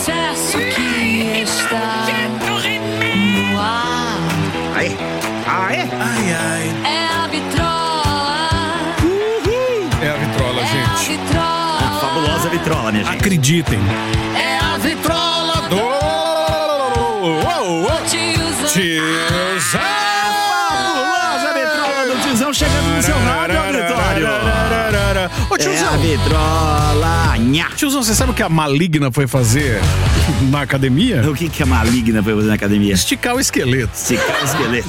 sucesso que está no ar. Aí. Ai, ai. É a vitrola. É a vitrola, gente. Vitrola. Fabulosa vitrola, minha gente. Acreditem. É a vitrola do tiozão. Fabulosa vitrola do tiozão chegando no seu rádio, auditório. Ô, É a tiozão. vitrola. Nha. Tiozão, você sabe o que a Maligna foi fazer na academia? O que a Maligna foi fazer na academia? Esticar o esqueleto. Esticar o esqueleto.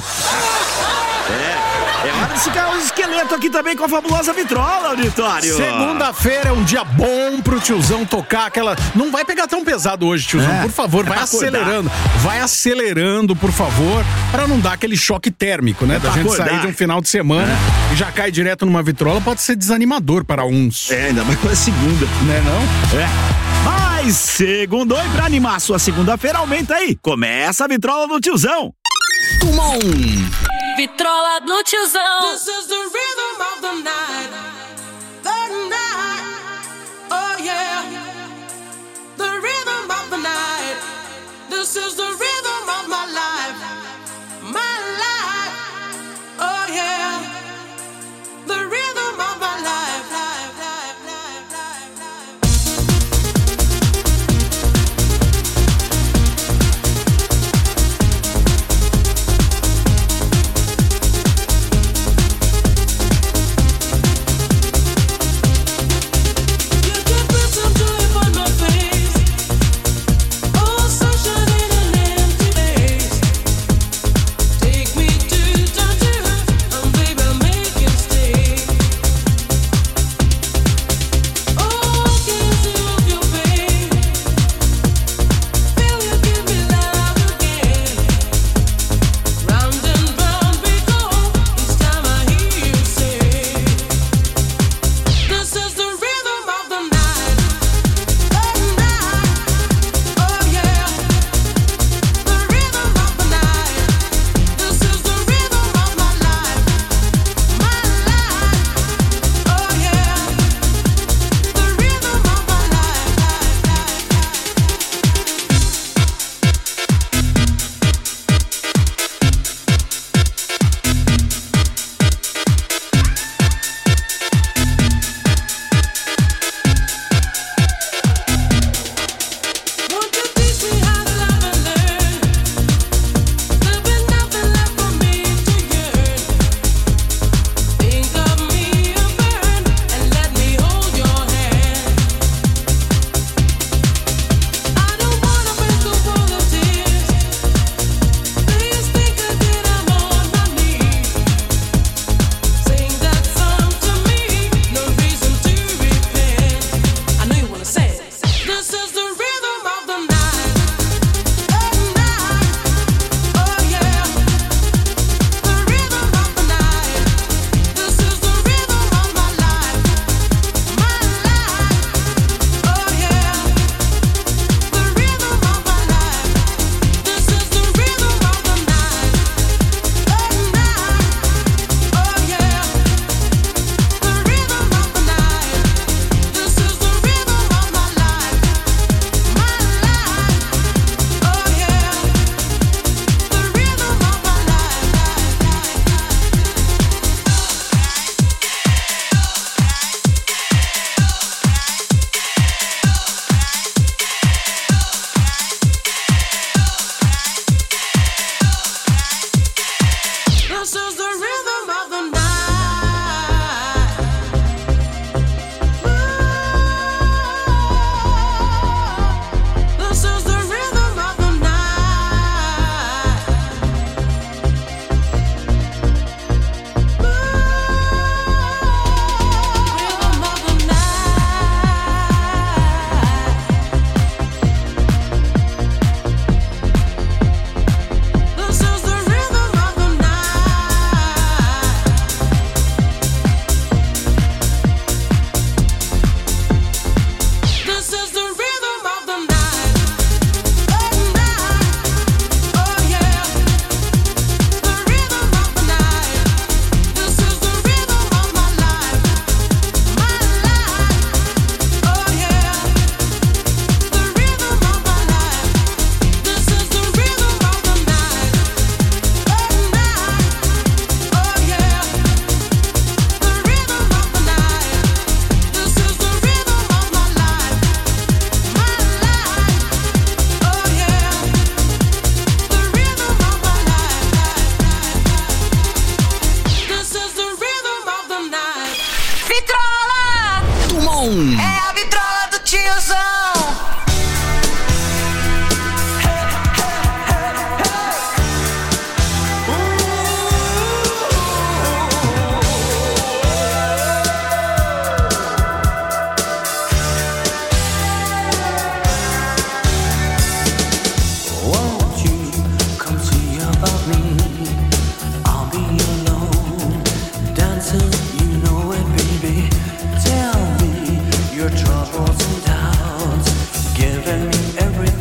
É hora de esticar o esqueleto aqui também com a fabulosa vitrola, auditório. Segunda-feira é um dia bom pro tiozão tocar aquela... Não vai pegar tão pesado hoje, tiozão, por favor, vai acelerando. Vai acelerando, por favor, pra não dar aquele choque térmico, né? Da gente sair de um final de semana e já cai direto numa vitrola, pode ser desanimador para uns. Ainda mais com a segunda. Né, não? Mas segundou e pra animar a sua segunda-feira, aumenta aí. Começa a vitrola do tiozão. Tumão! Vitrola do tiozão. This is the rhythm of the night. The night. Oh yeah. The rhythm of the night. This is the rhythm of my life. My life. Oh yeah. The rhythm of my life. Life, life, life, life, life. You can put some joy upon my face. Oh, sunshine in an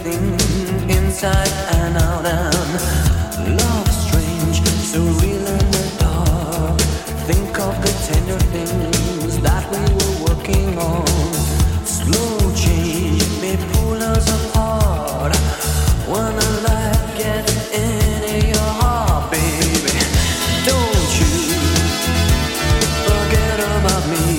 everything inside and out, and love strange, so real in the dark. Think of the tender things that we were working on. Slow change may pull us apart when the light gets into your heart, baby. Don't you forget about me.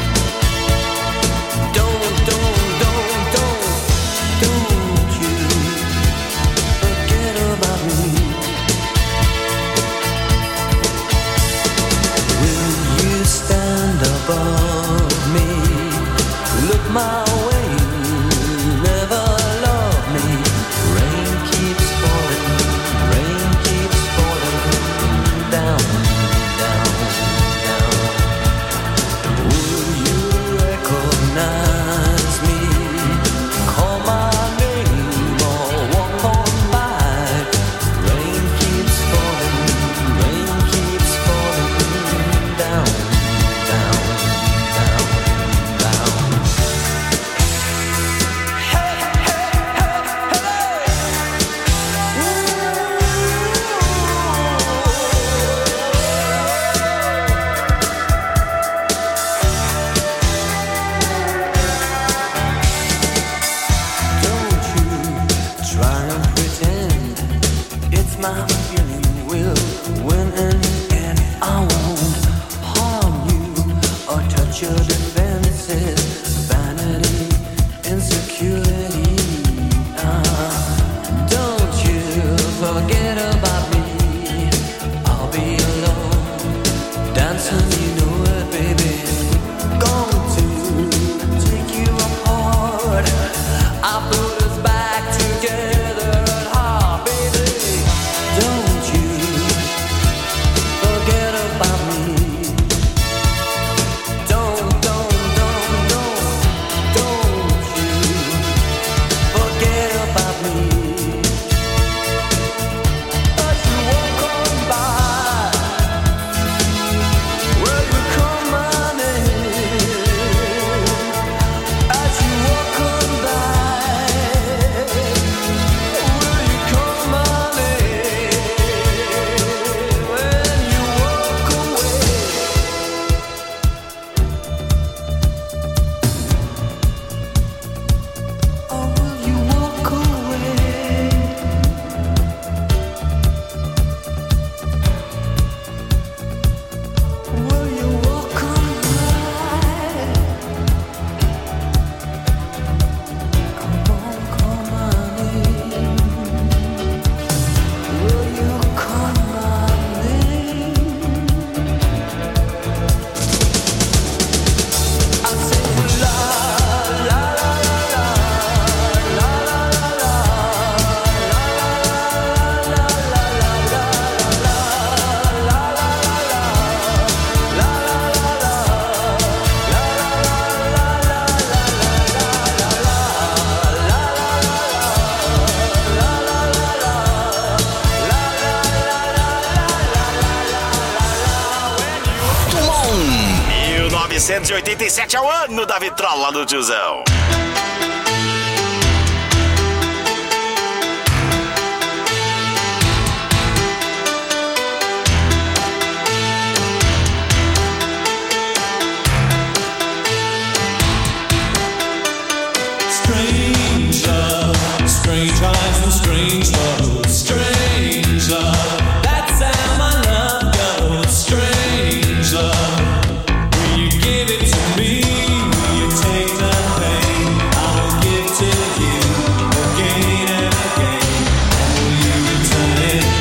My way, never love me. Rain keeps falling down, down, down. Will you recognize me? Call my name or walk on by. Rain keeps falling down, down, down, down. My feeling will win in the end. I won't harm you or touch your defenses. Vanity, insecurity. Don't you forget about me. I'll be alone, dancing, you know it, baby. Going to take you apart. I put us back together at heart, baby. Don't you forget about me. Don't you forget about me. As you walk on by, will you call my name? As you walk on by, will you call my name? When you walk away, or will you walk away? Will you walk on by? Come on, call my name. Will you call my name? I say la la la la la la la la Tumon! 1987 é o ano da vitrola do tiozão. Strange eyes and strange love, strange love. That's how my love goes, strange love. Will you give it to me? Will you take the pain? I will give to you again and again. And will you return it?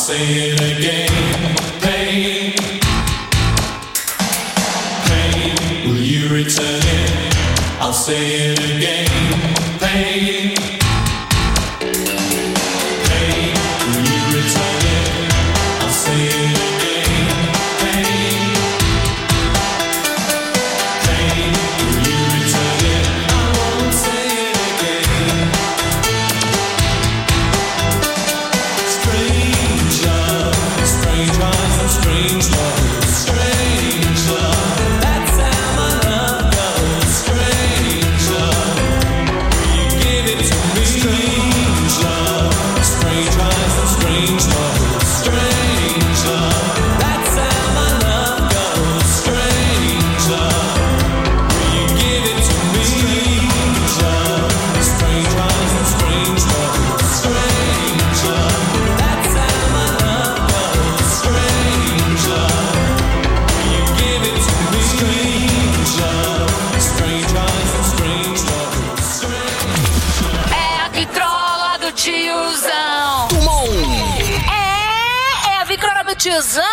say it again. Pain, pain, will you return it? I'll say it again. Pain, pain, will you return it? I'll say it again. Pain, pain, will you return it? I won't say it again. Strange love, strange hearts and strange love, strange love. That's how my love goes. Strange love, will you give it to me? Strange love, strange hearts and strange love, strange love. That's how my love goes. Strange love, will you give it to me? Strange love, strange hearts and strange love, strange love. That's how my love goes. Strange love, will you give it to me? Strange love, strange hearts and strange love, strange. É a vitrola do tiozão. É a vitrola do tiozão.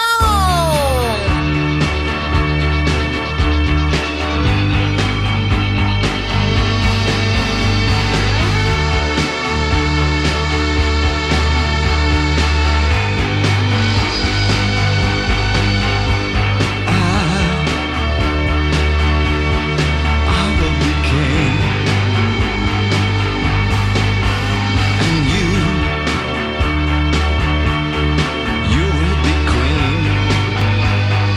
You will be queen.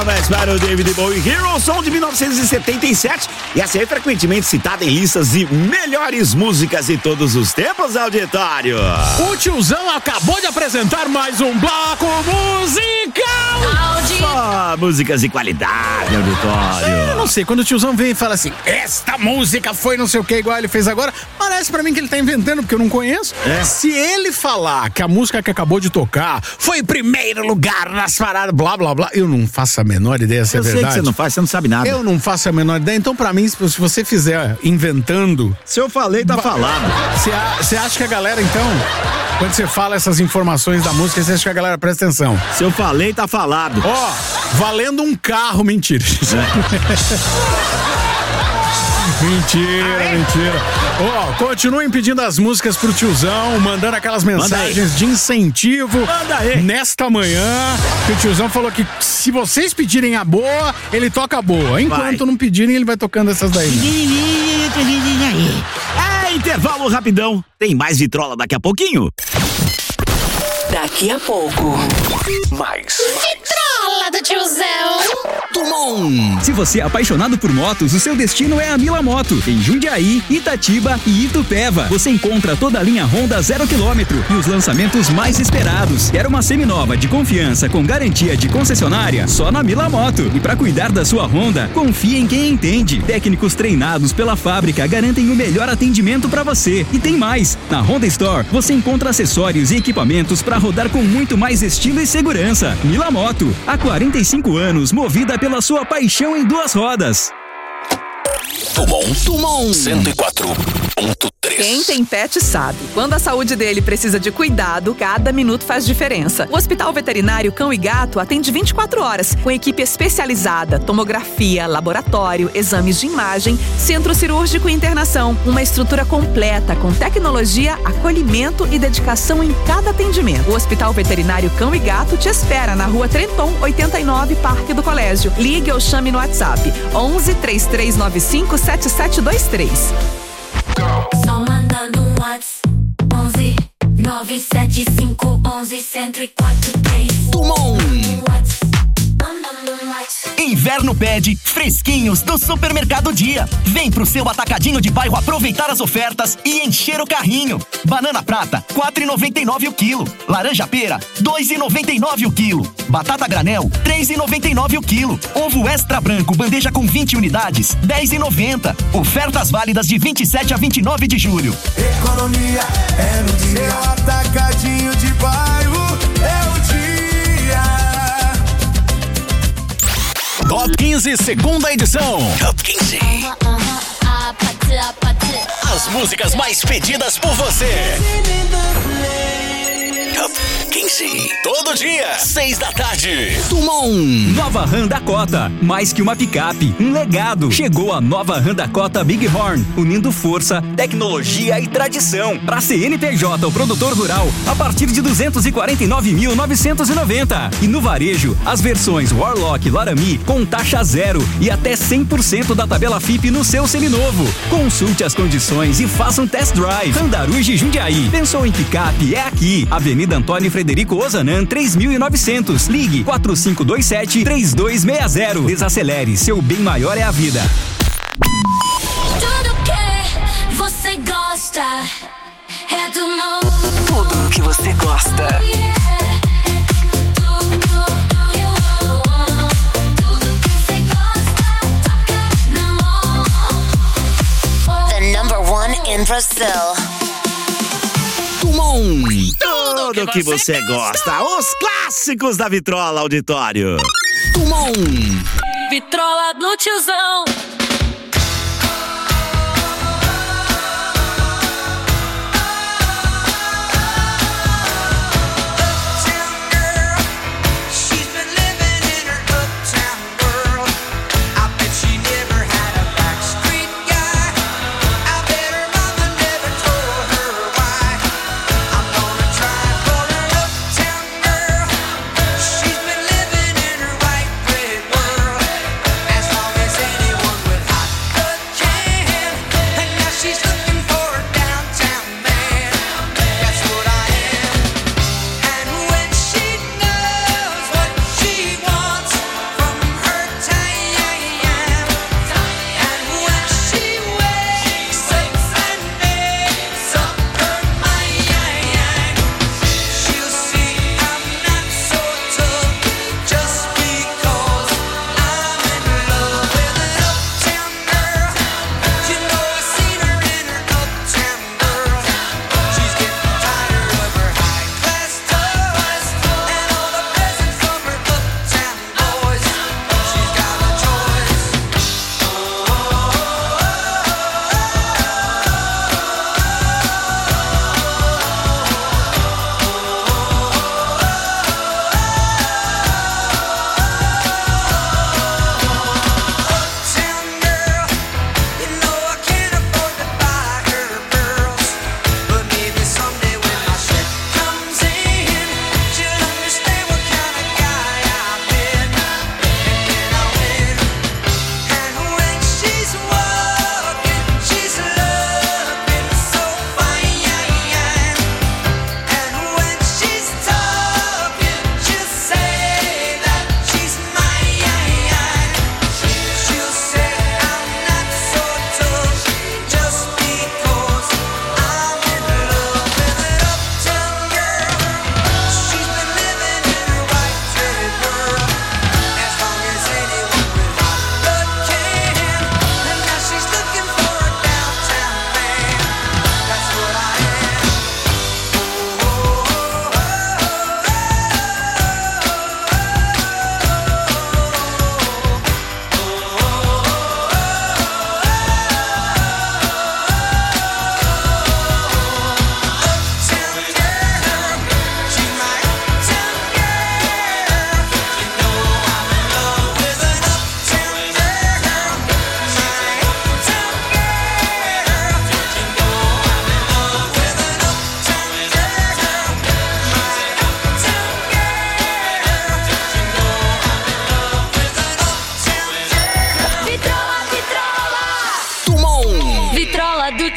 Parabéns para o David Bowie. Hero, som de 1977. E essa é frequentemente citada em listas de melhores músicas de todos os tempos, auditório. O tiozão acabou de apresentar mais um bloco musical. Só músicas de qualidade, auditório. Eu não sei, quando o tiozão vem e fala assim, esta música foi não sei o que, igual ele fez agora, parece pra mim que ele tá inventando, porque eu não conheço. Se ele falar que a música que acabou de tocar foi em primeiro lugar nas paradas, blá, blá, blá, eu não faço a menor ideia se é verdade. Eu sei que você não faz, você não sabe nada. Eu não faço a menor ideia, então pra mim, se você fizer inventando... Se eu falei, tá falado. Você acha que a galera, então, quando você fala essas informações da música, você acha que a galera presta atenção? Se eu falei, tá falado. Ó, valendo um carro, mentira. Mentira. Ó, continuem pedindo as músicas pro tiozão, mandando aquelas mensagens de incentivo. Manda aí. Nesta manhã, que o tiozão falou que se vocês pedirem a boa, ele toca a boa. Enquanto não pedirem, ele vai tocando essas daí. Intervalo rapidão. Tem mais vitrola daqui a pouquinho. Daqui a pouco. Mais. Vitrola do tiozão. Se você é apaixonado por motos, o seu destino é a Mila Moto. Em Jundiaí, Itatiba e Itupeva. Você encontra toda a linha Honda 0 km e os lançamentos mais esperados. Quer uma seminova de confiança com garantia de concessionária? Só na Mila Moto. E para cuidar da sua Honda, confie em quem entende. Técnicos treinados pela fábrica garantem o melhor atendimento para você. E tem mais. Na Honda Store, você encontra acessórios e equipamentos para rodar com muito mais estilo e segurança. Mila Moto, há 45 anos, movida pela sua paixão em duas rodas. Tumon 104.3. Quem tem pet sabe. Quando a saúde dele precisa de cuidado, cada minuto faz diferença. O Hospital Veterinário Cão e Gato atende 24 horas, com equipe especializada, tomografia, laboratório, exames de imagem, centro cirúrgico e internação. Uma estrutura completa, com tecnologia, acolhimento e dedicação em cada atendimento. O Hospital Veterinário Cão e Gato te espera na Rua Trenton, 89, Parque do Colégio. Ligue ou chame no WhatsApp 11 3395 7723. Só manda no WhatsApp 11 975 11 1043. Tumon. Manda no WhatsApp. Inverno pede fresquinhos do Supermercado Dia. Vem pro seu atacadinho de bairro aproveitar as ofertas e encher o carrinho. Banana prata, 4,99 o quilo. Laranja pera, 2,99 o quilo. Batata granel, 3,99 o quilo. Ovo extra branco, bandeja com 20 unidades, 10,90. Ofertas válidas de 27 a 29 de julho. Economia é no dia. Atacadinho de bairro é o dia. Top 15, segunda edição. Top 15. As músicas mais pedidas por você. Top 15. Todo dia, 6 da tarde. Tumon. Nova Ram Dakota, mais que uma picape, um legado. Chegou a nova Ram Dakota Bighorn, unindo força, tecnologia e tradição. Para CNPJ, o produtor rural, a partir de 249.990. E no varejo, as versões Warlock Laramie com taxa zero e até 100% da tabela FIP no seu seminovo. Consulte as condições e faça um test drive. Andaruge Jundiaí. Pensou em picape? É aqui. Avenida Antônio Frederico Ozanam, 3900. Ligue 4527-3260. Desacelere, seu bem maior é a vida. Tudo que você gosta é do Tumon. Tudo que você gosta. The number one in Brazil. Tumon. Tudo que você gosta. Os clássicos da vitrola, auditório. Tumon. Vitrola do tiozão. She's been living in her white bread world as long as anyone will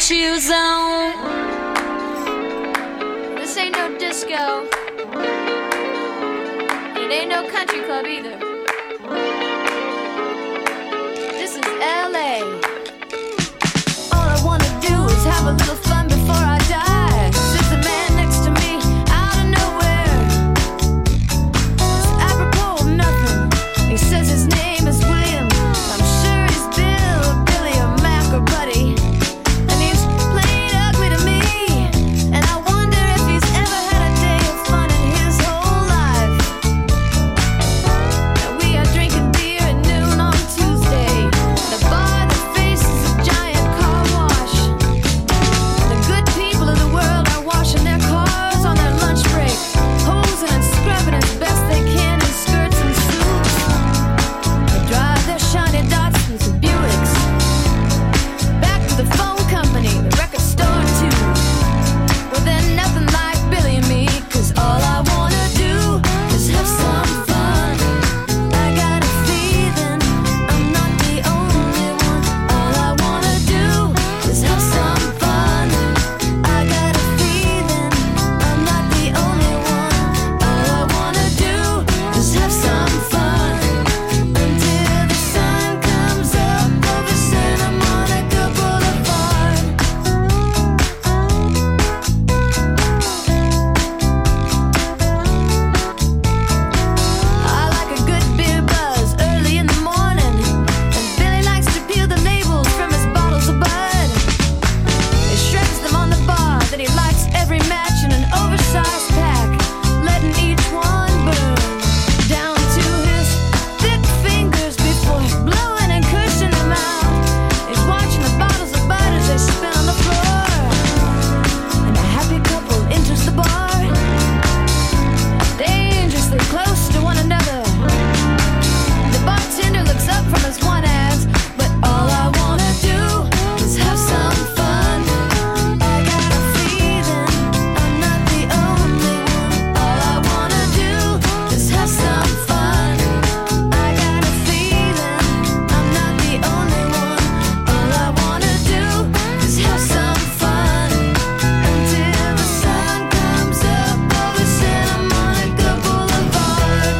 tiozão. This ain't no disco. It ain't no country club either. This is LA. All I wanna do is have a little fun before I die. Sits a man next to me out of nowhere. It's apropos of nothing. He says his name is William. I'm sure he's Bill or Billy or Mac or Buddy. And he's plain ugly to me. And I wonder if he's ever had a day of fun in his whole life. And we are drinking beer at noon on Tuesday. The bar that faces a giant car wash. The good people of the world are washing their cars on their lunch break, hosing and scrubbing as best they can in skirts and suits. They drive their shiny Datsuns and Buicks back to the phone company, the record store too. Well, they're nothing like Billy and me, 'cause all I wanna do is have some fun. I got a feeling I'm not the only one. All I wanna do is have some fun. I got a feeling I'm not the only one. All I wanna do is have some fun until the sun comes up over Santa Monica Boulevard. I like a good beer buzz early in the morning, and Billy likes to peel the labels from his bottles of Bud. He shreds them on the bar, then he lights every match in an oversized pack, letting each one burn down to his thick fingers before blowing and cushing them out. He's watching the bottles of Bud as they spin on the floor, and a happy couple enters the bar, dangerously close to one another. The bartender looks up from his one ads, but all I wanna do is have some fun. I got a feeling I'm not the only one. All I wanna do is have some fun. I got a feeling I'm not the only one. All I wanna do is have some fun until the sun comes up over Santa Monica Boulevard.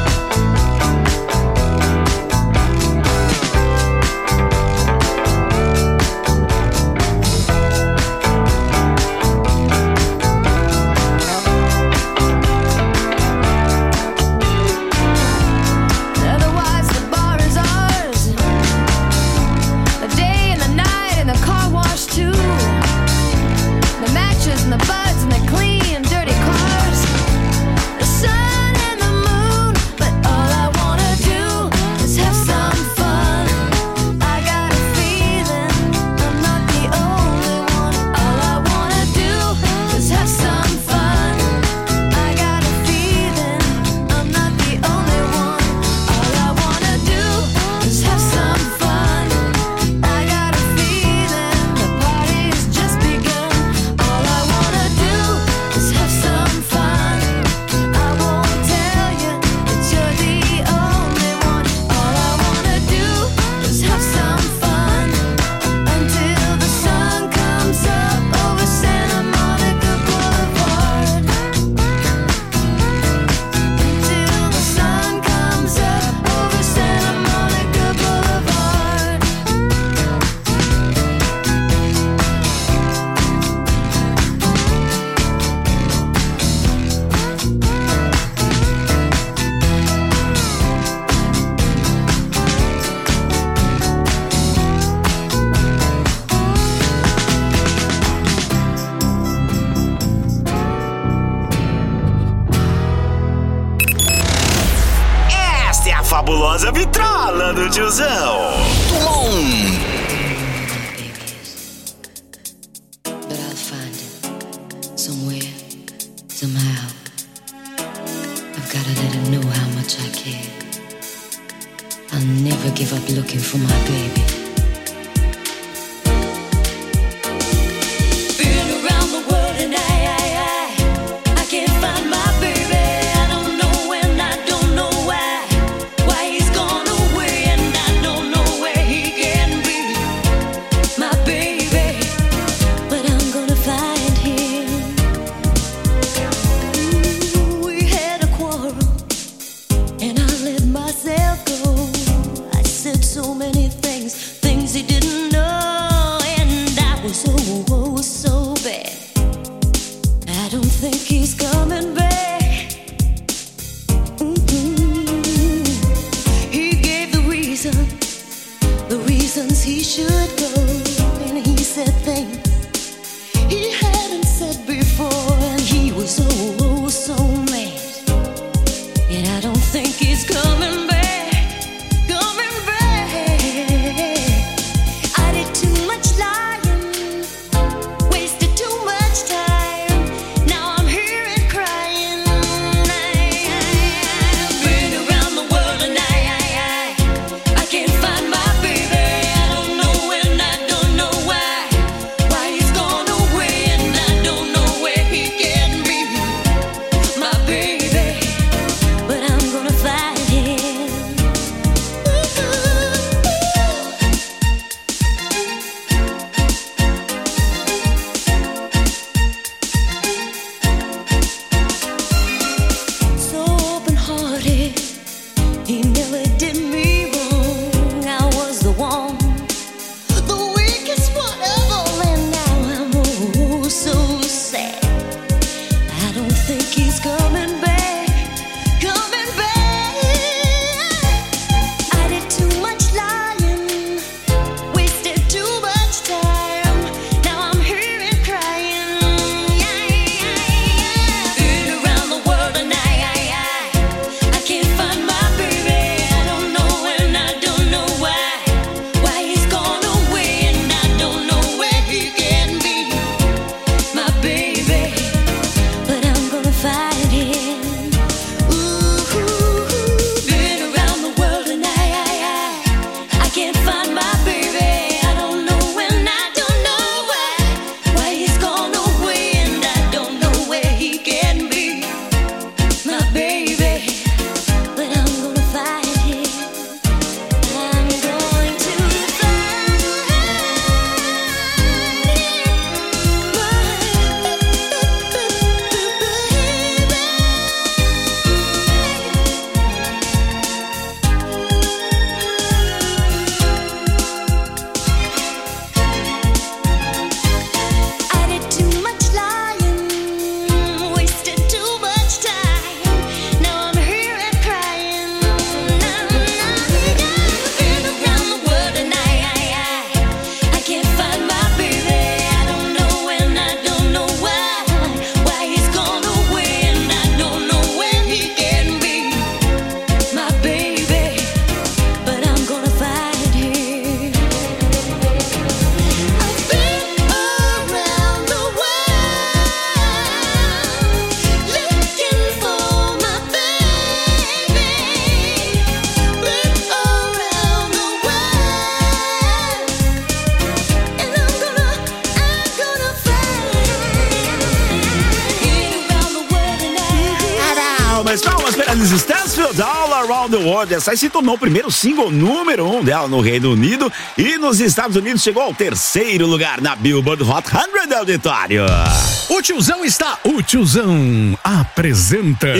Otherwise the bar is ours. The day and the night and the car wash too. The matches and the buds and the clean dirty cars. The sun and the moon, but all I wanna do is have some fun. I got a feeling I'm not the only one. All I wanna do is have some fun. I got a feeling I'm not the only one. All I wanna do is have some fun. I got a feeling the party's just begun. All I wanna do is have some fun. I won't tell you that you're the only one. All I wanna do is have some fun until the sun comes up over Santa Monica Boulevard. Until the sun comes up over Santa Monica Boulevard. Esta é a fabulosa vitrola do tiozão. But I'll find it somewhere, somehow. I've gotta let him know how much I care. I'll never give up looking for my baby. Been around the world and I can't find my baby. I don't know when, I don't know why he's gone away, and I don't know where he can be, my baby. But Alice Stansfield, All Around the World. Essa aí se tornou o primeiro single número 1 dela no Reino Unido e nos Estados Unidos chegou ao 3º lugar na Billboard Hot 100 auditório. O Tiozão apresenta...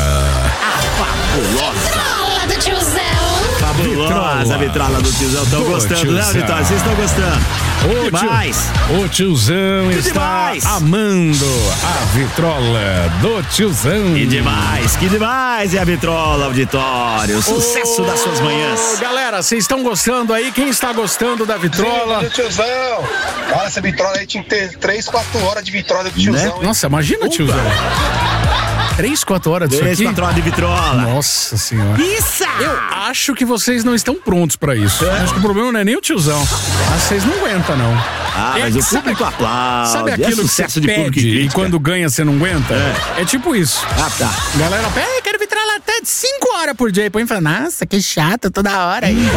Vitrola do Tiozão. Fabulosa vitrola do Tiozão. Estão gostando, né, Vitória? Vocês estão gostando? O Tiozão está amando a vitrola do Tiozão. Que demais é a vitrola, auditório. Sucesso das suas manhãs. Galera, vocês estão gostando aí? Quem está gostando da vitrola? Sim, do Tiozão. Cara, essa vitrola aí tinha que ter 3, 4 horas de vitrola do Tiozão. Né? Nossa, imagina, Tiozão. 3, 4 horas disso aqui? 3, 4 horas de vitrola. Nossa senhora. Isso! Eu acho que vocês não estão prontos pra isso. Acho que o problema não é nem o Tiozão. Mas vocês não aguentam, não. Mas o público aplaude. Sabe aquilo que você pede e quando ganha você não aguenta? É tipo isso. Tá. Galera, quero vitrola até de 5 horas por dia. E põe e fala, nossa, que chato toda hora aí.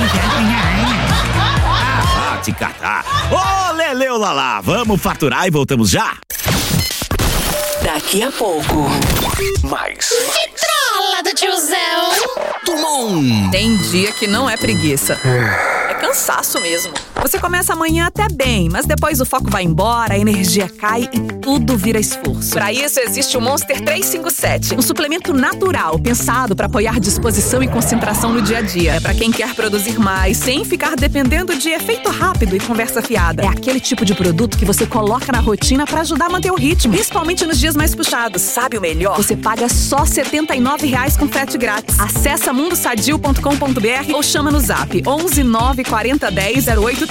Te catar. Ô, Leleu Lalá, vamos faturar e voltamos já? Daqui a pouco. Mais. Vitrola do Tiozão. Tumon. Tem dia que não é preguiça. É cansaço mesmo. Você começa amanhã até bem, mas depois o foco vai embora, a energia cai e tudo vira esforço. Para isso existe o Monster 357, um suplemento natural pensado para apoiar disposição e concentração no dia a dia. É para quem quer produzir mais, sem ficar dependendo de efeito rápido e conversa fiada. É aquele tipo de produto que você coloca na rotina para ajudar a manter o ritmo, principalmente nos dias mais puxados. Sabe o melhor? Você paga só R$ 79,00 com frete grátis. Acesse mundosadio.com.br ou chama no zap 11 9 40 10 0838.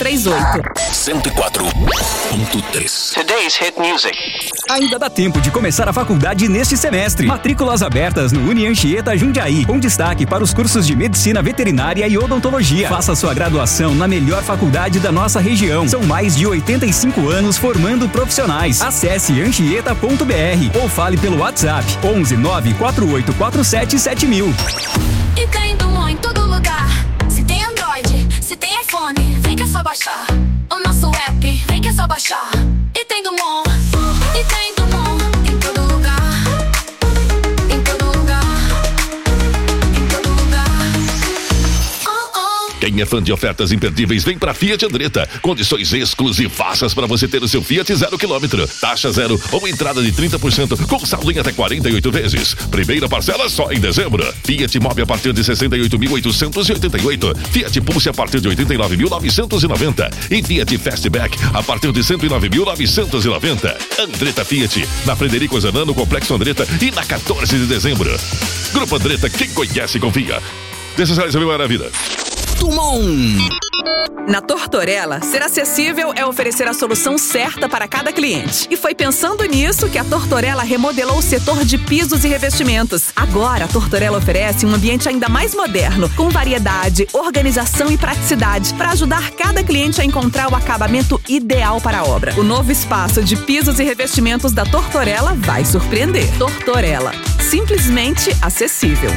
104.3. Today's Hit Music. Ainda dá tempo de começar a faculdade neste semestre. Matrículas abertas no Unianchieta Jundiaí, com destaque para os cursos de Medicina Veterinária e Odontologia. Faça sua graduação na melhor faculdade da nossa região. São mais de 85 anos formando profissionais. Acesse anchieta.br ou fale pelo WhatsApp 11 94847 7000. E tem Dumont em todo lugar. Se tem Android, se tem iPhone, vem que é só baixar. O nosso app, vem que é só baixar. E tem Dumont, e tem Dumont em todo lugar. Em todo lugar. Em todo lugar. Quem é fã de ofertas imperdíveis, vem pra Fiat Andretta. Condições exclusivaças para você ter o seu Fiat 0 km. Taxa zero ou entrada de 30% com saldo em até 48 vezes. Primeira parcela só em dezembro. Fiat Mobi a partir de 68.888. Fiat Pulse a partir de 89.990. E Fiat Fastback a partir de 109.990. Andretta Fiat, na Frederico Zanano, Complexo Andretta e na 14 de dezembro. Grupo Andretta, quem conhece confia. Necessário saber a vida. Tumon. Na Tortorella, ser acessível é oferecer a solução certa para cada cliente. E foi pensando nisso que a Tortorella remodelou o setor de pisos e revestimentos. Agora, a Tortorella oferece um ambiente ainda mais moderno, com variedade, organização e praticidade, para ajudar cada cliente a encontrar o acabamento ideal para a obra. O novo espaço de pisos e revestimentos da Tortorella vai surpreender. Tortorella, simplesmente acessível.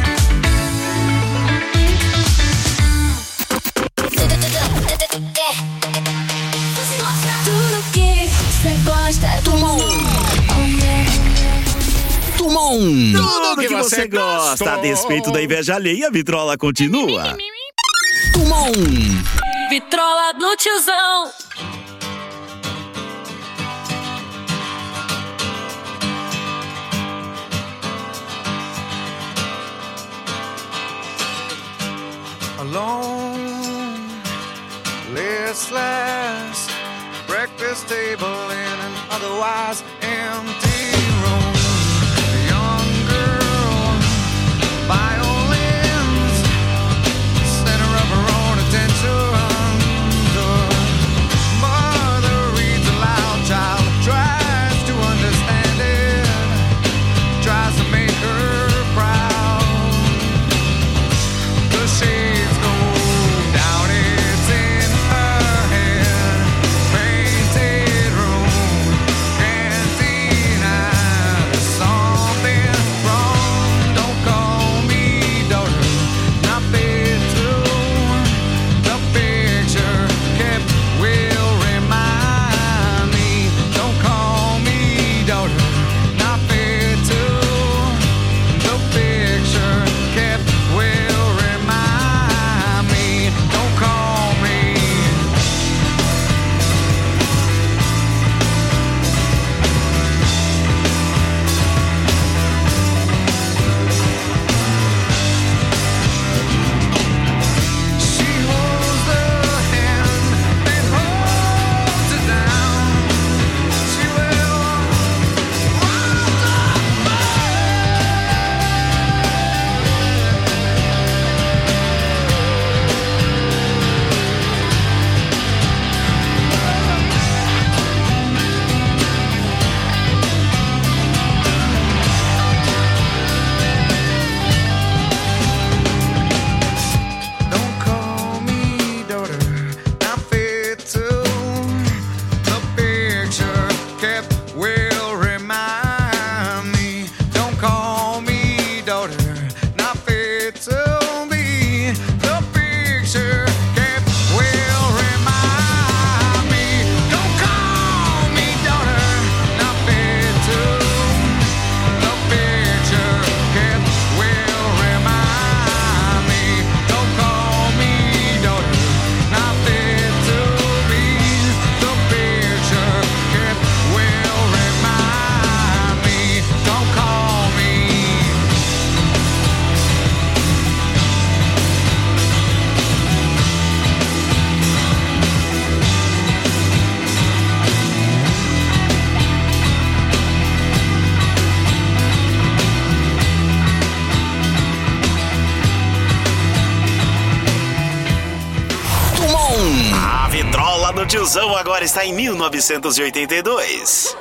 Tudo que você gosta é Dumont. Tumon. Tudo que você gosta. A despeito da inveja alheia, a vitrola continua. Tumon. Vitrola do Tiozão. Alone, listless, breakfast table in an otherwise empty room. A young girl, violins, center of her own attention. The mother reads aloud, child tries to understand it, tries to make her proud. The shades go down, it's in her head. Painted room, canteen Tiozão agora está em 1982.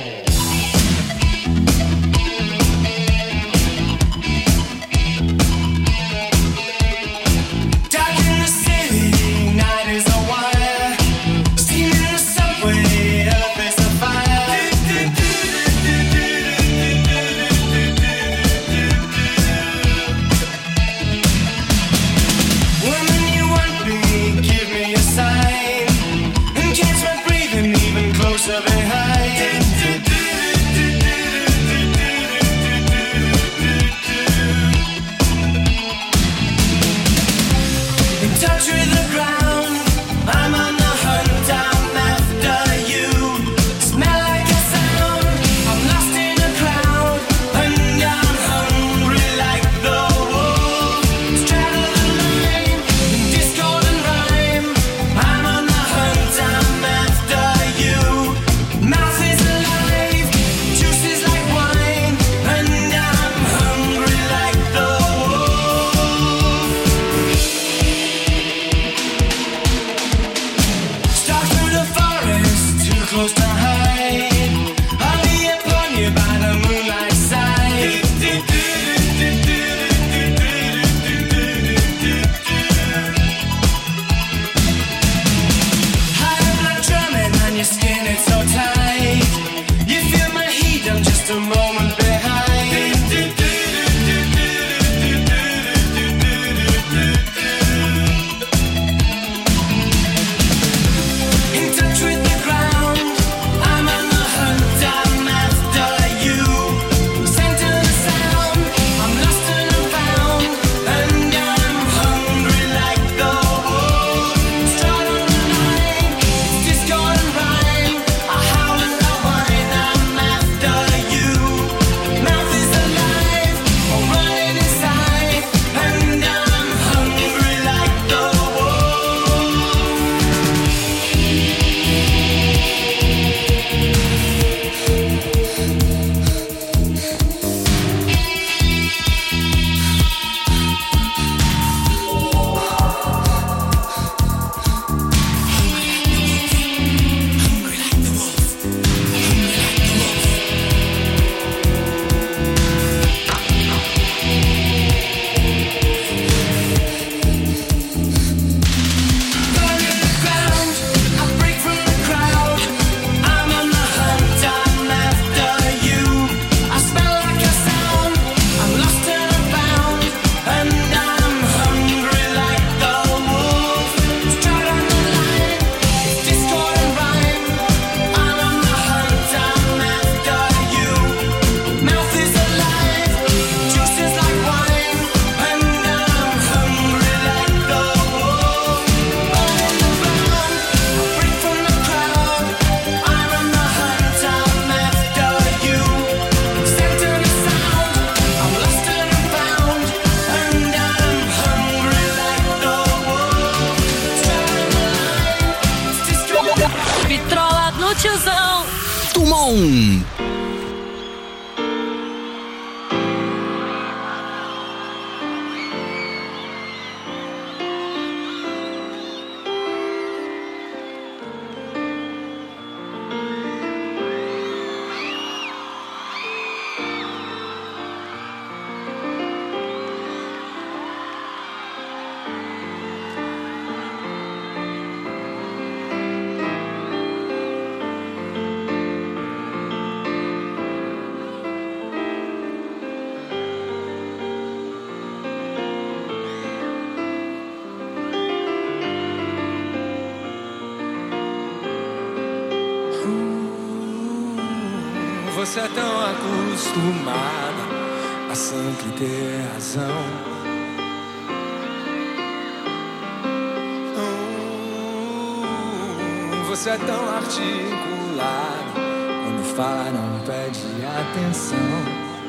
Você é tão acostumada a sempre ter razão. Você é tão articulada, quando fala não pede atenção.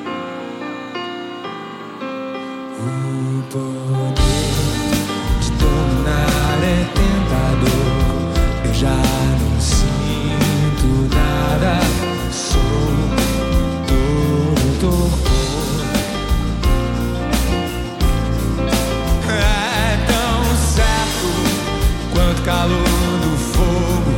O poder de dominar é tentador. Eu já não sinto nada, sou todo torpor. É tão certo quanto calor do fogo.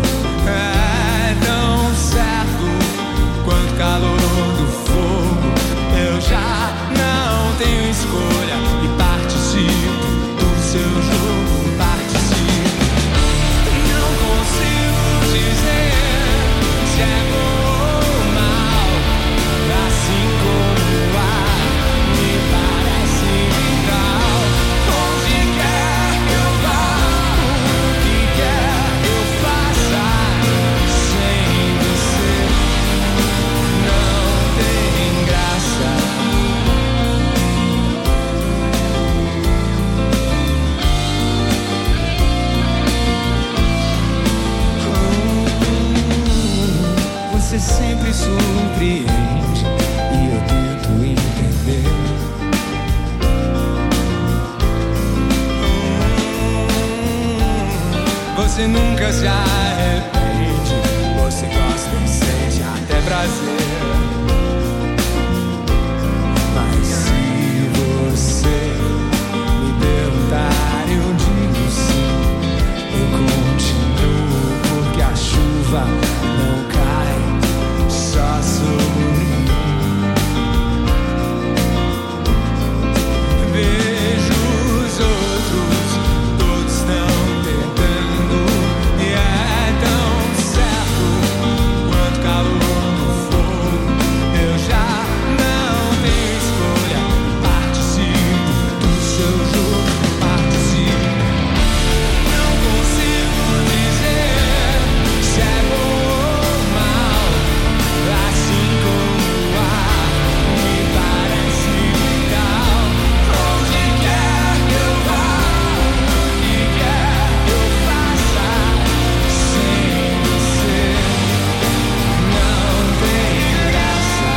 me surpreende e eu tento entender. Você nunca se arrepende, você gosta e sente até prazer. Mas se você me perguntar, eu digo sim. Eu continuo porque a chuva não cai só sobre mim. Vejo os outros, todos estão tentando, e é tão certo quanto calor do fogo. Eu já não tenho escolha, participo do seu jogo, participo. Não consigo dizer se é bom ou mal, assim como o ar me parece vital. Onde quer que eu vá, o que quer que eu faça, sem você não tem graça.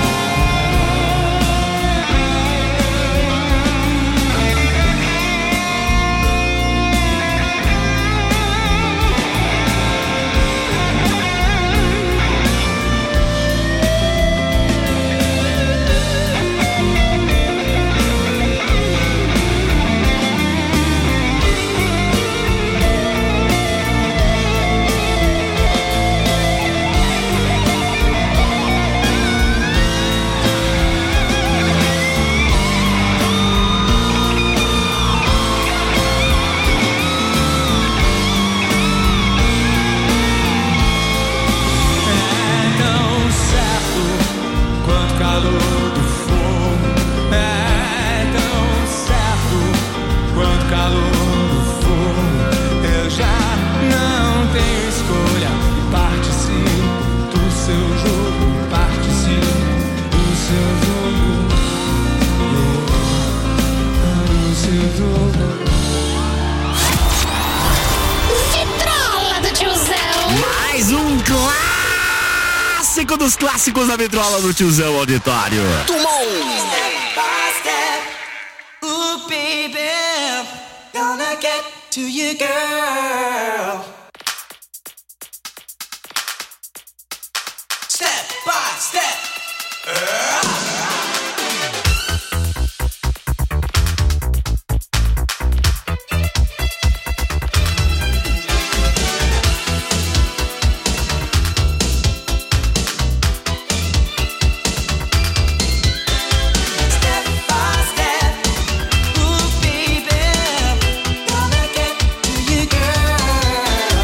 É tão certo quanto calor do fogo. É tão certo quanto calor do fogo. Eu já não tenho escolha e participo do seu jogo, participo do seu jogo, do seu jogo. Vitrola do tiozão. Mais um clássico dos clássicos da vitrola do tiozão auditório. Ooh, baby, gonna get to you, girl. Step by step. Step by step. Ooh, baby, gonna get to you, girl.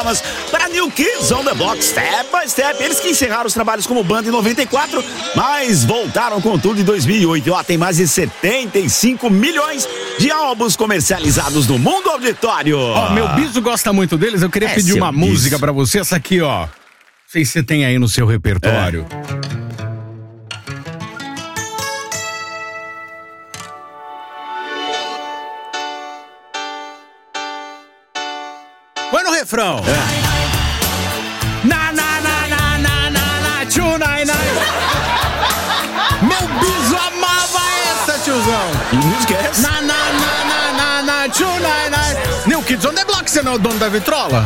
palmas para New Kids on the Block, Step by Step. Eles que encerraram os trabalhos como banda em 94, mas voltaram com tudo em 2008. E, ó, tem mais de 75 milhões de álbuns comercializados no mundo auditório. Ó, meu biso gosta muito deles. Eu queria pedir uma música pra você. Essa aqui, ó. Não sei se você tem aí no seu repertório. Vai no refrão. Na, na, na, na, na, na, na, tchunai, nai. Meu biso amava essa, tiozão. Que música é essa? Na, na, na, na, na, na, tchunai, nai. New Kids on the Block, você não é o dono da vitrola?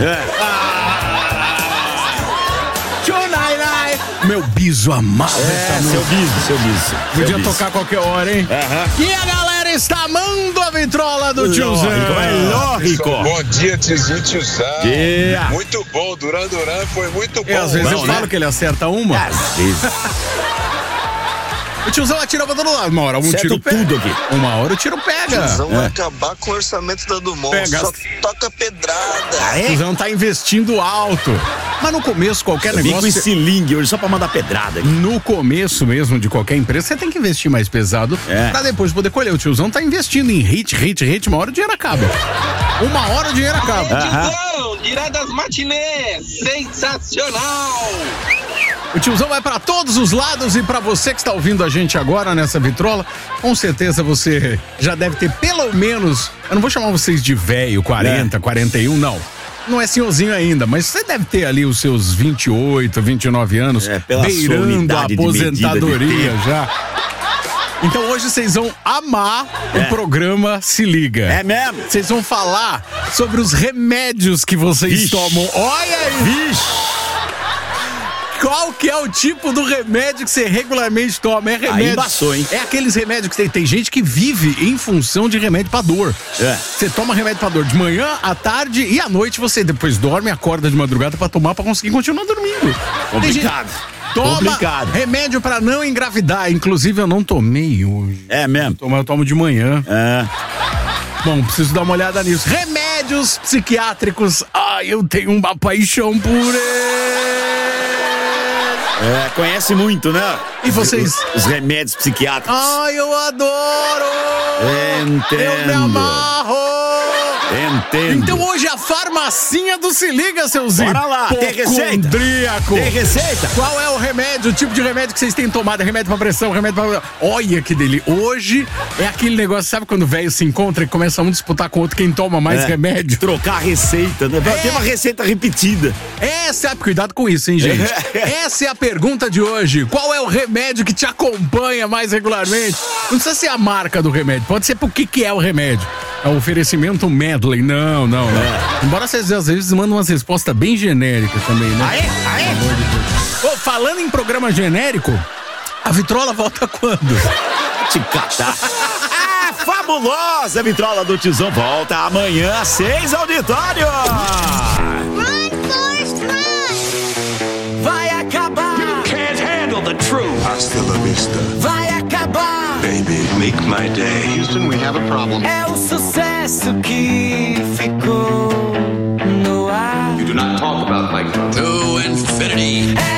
Tchunai, nai. Meu biso amava essa música. Seu biso. Podia tocar qualquer hora, hein? E a galera está amando a vitrola do tiozão. Lógico. Bom dia, tiozinho, tiozão. Yeah. Muito bom, Duran foi muito bom. E às vezes eu falo que ele acerta uma. Às vezes. O tiozão atira pra todo lado. Uma hora tiro pega. Tudo aqui. Uma hora o tiro pega. O tiozão vai acabar com o orçamento da Dumont. Pega. Só toca pedrada. O tiozão tá investindo alto. Mas no começo, qualquer negócio... Vem com estilingue hoje só pra mandar pedrada. No começo mesmo de qualquer empresa, você tem que investir mais pesado pra depois poder colher. O tiozão tá investindo em hit. Uma hora o dinheiro acaba. Uma hora o dinheiro acaba. Tiozão, direto das matinês. Sensacional. O tiozão vai pra todos os lados e pra você que está ouvindo a gente agora nessa vitrola, com certeza você já deve ter pelo menos, eu não vou chamar vocês de velho, 40, 41, não. Não é senhorzinho ainda, mas você deve ter ali os seus 28, 29 anos, beirando a aposentadoria já. Então hoje vocês vão amar o programa Se Liga. É mesmo? Vocês vão falar sobre os remédios que vocês tomam. Olha aí! Qual que é o tipo do remédio que você regularmente toma? É remédio. Aí embaçou, hein? É aqueles remédios que tem gente que vive em função de remédio pra dor. Você toma remédio pra dor de manhã, à tarde e à noite você depois dorme, acorda de madrugada pra tomar pra conseguir continuar dormindo. Complicado. Toma remédio pra não engravidar. Inclusive eu não tomei hoje. É mesmo? Eu tomo de manhã. Bom, preciso dar uma olhada nisso. Remédios psiquiátricos. Ai, eu tenho uma paixão por ele. Conhece muito, né? E vocês? Os remédios psiquiátricos. Ai, eu adoro! Entendo. Eu me amarro! Entendo. Então hoje a farmacinha do Se Liga, seuzinho. Bora lá, tem receita? Tem receita? Qual é o remédio, o tipo de remédio que vocês têm tomado? Remédio pra pressão, remédio pra... Olha que delícia. Hoje é aquele negócio, sabe quando o velho se encontra e começa um disputar com o outro quem toma mais remédio? Trocar a receita, né? Tem uma receita repetida. Cuidado com isso, hein, gente? Essa é a pergunta de hoje. Qual é o remédio que te acompanha mais regularmente? Não precisa ser a marca do remédio, pode ser por que é o remédio. É o oferecimento medley. Não. Embora vocês às vezes mandam umas respostas bem genéricas também, né? Aê! Falando em programa genérico, a vitrola volta quando? Te catar. Fabulosa vitrola do tiozão volta amanhã às 6 auditório. Vai acabar. You can't handle the truth. Hasta la vista. Vai acabar. Baby, make my day. Houston, we have a problem. É o sucesso que ficou no ar. You do not talk about like To infinity.